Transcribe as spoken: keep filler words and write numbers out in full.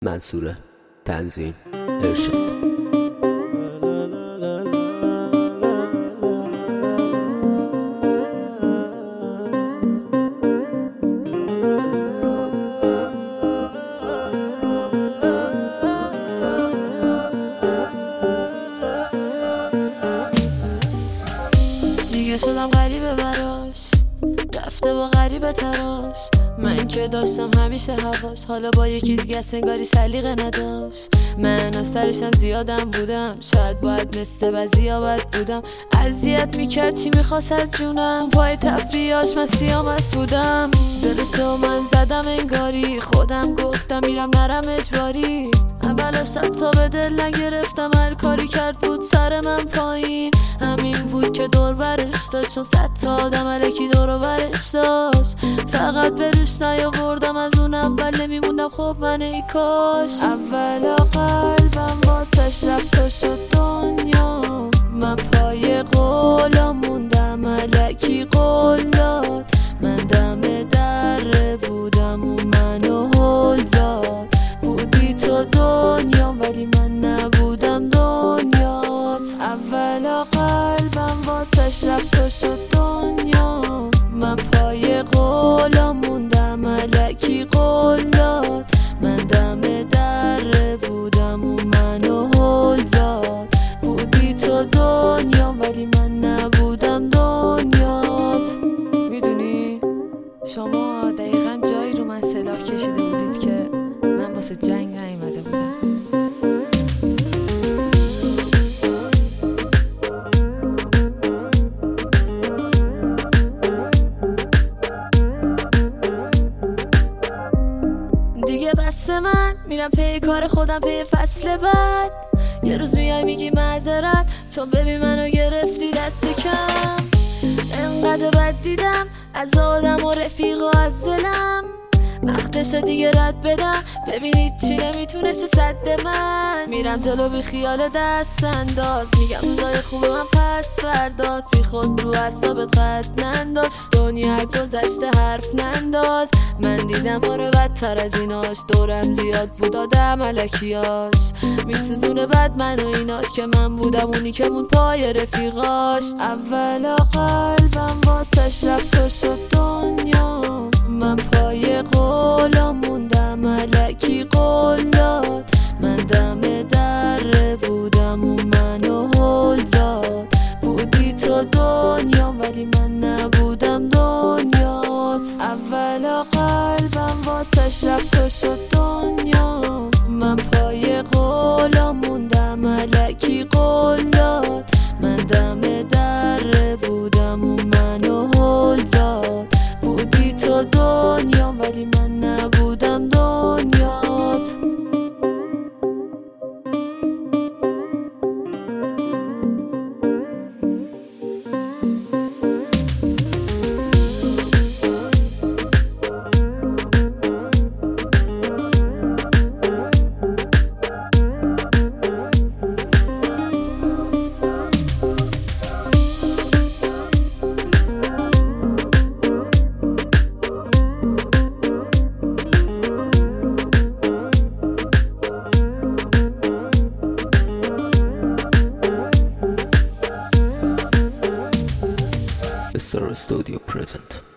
منصوره. تنظیم ارشاد. دیگه شدم غریبه براش، رفته با غریبه تراش. من که داشتم همیشه هواش، حالا با یکی دیگه سنگاری سلیقه نداشت. من از سرشم زیادم بودم، شاید باید مثل بعضیا بد بودم. اذیت میکرد چی میخواست از جونم، پای تفریحاش من سیامس بودم. دلشو من زدم انگاری، خودم گفتم میرم نرم اجباری. اولاش حتی به دل نگرفتم، هر کاری کرد بود سر من پایین. همین بود که دور برش داشت، چون صد تا آدم الکی دور برش داشت. فقط به روش نیاوردم، از اون اول نمیموندم. خب من ای کاش اولا قلبم واسش رفت و شد دنیا. من پای قولم موندم، الکی قول داد. من دم در بودم و منو هل داد. بودی تو دنیا ولی من نبودم دنیات. اولا قلبم واسش رفت و شد دنیا. من پای قولم موندم، الکی قول داد. من دم در بودم و منو هل داد. بودی تو دنیا ولی من نبودم دنیات. میدونی شما دقیقا جایی رو من سلاح کشیده بودید که من واسه جنگ نیومده بودم. دیگه بس من میرم پی کار خودم، پی فصل بعد. یه روز میای میگی معذرت، چون ببین منو گرفتی دست کم. انقدر بد دیدم از آدم و رفیق و از دلم. وقتش دیگه رد بدم، ببینید چی نمیتونه چه صد من. میرم جلو بی خیال دست انداز، میگم روزای خوب من پس فرداست. بی خود رو اعصابت خط ننداز، دنیا گذشته حرف ننداز. من دیدم آره بدتر از ایناش، دورم زیاد بود آدم الکیاش. میسوزونه بد من و ایناش، که من بودم اونی که مون پای رفیقاش. اولا قلبم واسش رفت و شد دنیا. من پای قولم موندم، الکی قول داد. من دم در بودم و منو هل داد. بودی تو دنیا ولی من نبودم دنیات. اولا قلبم واسش رفت و شد دنیا. من پای قولم موندم، الکی قول داد. من دم در بودم و منو هل داد. بودی تو دنیا ولی من نبودم دنیات. Star Studio present.